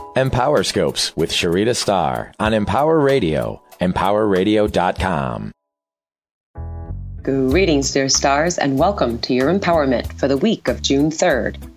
Empower Scopes with Sharita Starr on Empower Radio, empowerradio.com. Greetings, dear stars, and welcome to your empowerment for the week of June 3rd,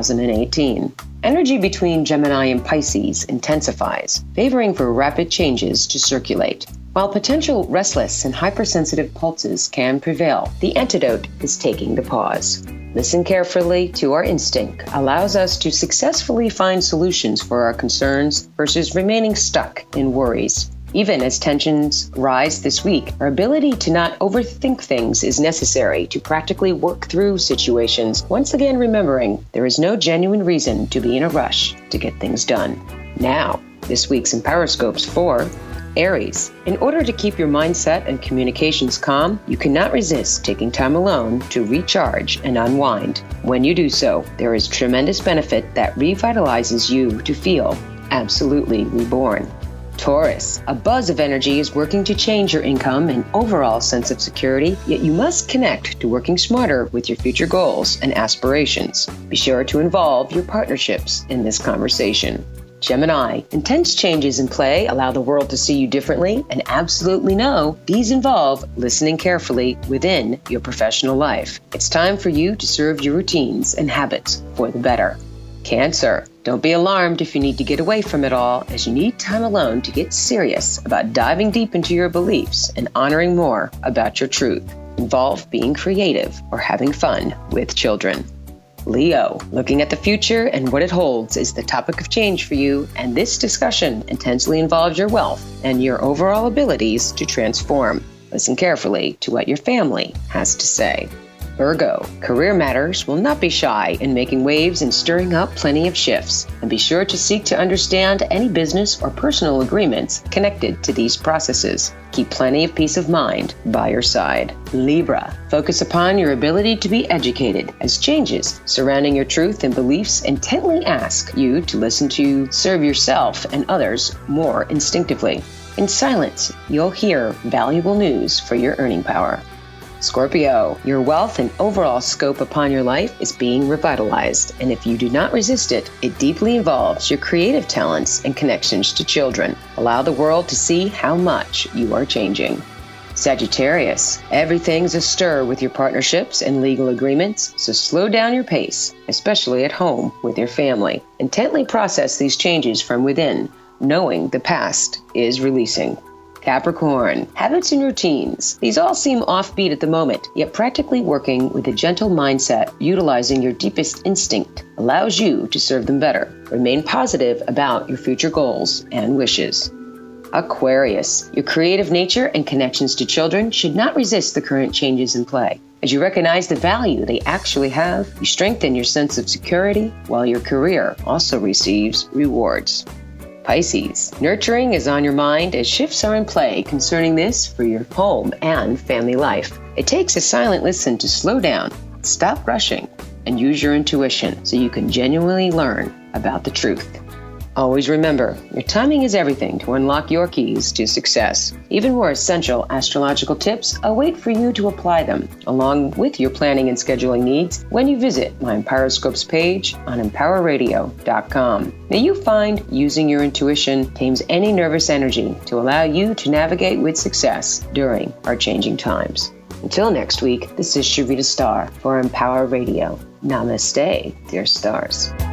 2018. Energy between Gemini and Pisces intensifies, favoring for rapid changes to circulate. While potential restless and hypersensitive pulses can prevail, the antidote is taking the pause. Listen carefully to our instinct allows us to successfully find solutions for our concerns versus remaining stuck in worries. Even as tensions rise this week, our ability to not overthink things is necessary to practically work through situations, once again remembering there is no genuine reason to be in a rush to get things done. Now, this week's Empower Scopes for Aries. In order to keep your mindset and communications calm, you cannot resist taking time alone to recharge and unwind. When you do so, there is tremendous benefit that revitalizes you to feel absolutely reborn. Taurus, a buzz of energy is working to change your income and overall sense of security, yet you must connect to working smarter with your future goals and aspirations. Be sure to involve your partnerships in this conversation. Gemini, intense changes in play allow the world to see you differently, and absolutely know these involve listening carefully within your professional life. It's time for you to serve your routines and habits for the better. Cancer, don't be alarmed if you need to get away from it all, as you need time alone to get serious about diving deep into your beliefs and honoring more about your truth. Involve being creative or having fun with children. Leo, looking at the future and what it holds is the topic of change for you, and this discussion intensely involves your wealth and your overall abilities to transform. Listen carefully to what your family has to say. Virgo, career matters will not be shy in making waves and stirring up plenty of shifts, and be sure to seek to understand any business or personal agreements connected to these processes. Keep plenty of peace of mind by your side. Libra, focus upon your ability to be educated, as changes surrounding your truth and beliefs intently ask you to listen to serve yourself and others more instinctively. In silence, you'll hear valuable news for your earning power. Scorpio, your wealth and overall scope upon your life is being revitalized, and if you do not resist it, it deeply involves your creative talents and connections to children. Allow the world to see how much you are changing. Sagittarius, everything's astir with your partnerships and legal agreements, so slow down your pace, especially at home with your family. Intently process these changes from within, knowing the past is releasing. Capricorn, habits and routines. These all seem offbeat at the moment, yet practically working with a gentle mindset, utilizing your deepest instinct, allows you to serve them better. Remain positive about your future goals and wishes. Aquarius, your creative nature and connections to children should not resist the current changes in play. As you recognize the value they actually have, you strengthen your sense of security, while your career also receives rewards. Pisces, nurturing is on your mind as shifts are in play concerning this for your home and family life. It takes a silent listen to slow down, stop rushing, and use your intuition so you can genuinely learn about the truth. Always remember, your timing is everything to unlock your keys to success. Even more essential astrological tips await for you to apply them, along with your planning and scheduling needs, when you visit my Empower Scopes page on empowerradio.com. May you find using your intuition tames any nervous energy to allow you to navigate with success during our changing times. Until next week, this is Sharita Starr for Empower Radio. Namaste, dear stars.